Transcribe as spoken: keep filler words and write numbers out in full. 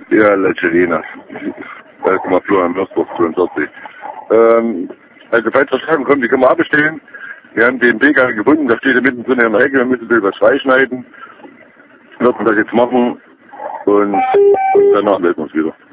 Ja, Lecherina. elf Komma Florian Mörsburg zweiundvierzig. Ähm, also falls Verstärkung kommt, die können wir abbestellen. Wir haben den Begang gebunden, da steht er mittendrin in der Ecke, wir müssen etwas freischneiden. Wir werden das jetzt machen und, und danach melden wir uns wieder.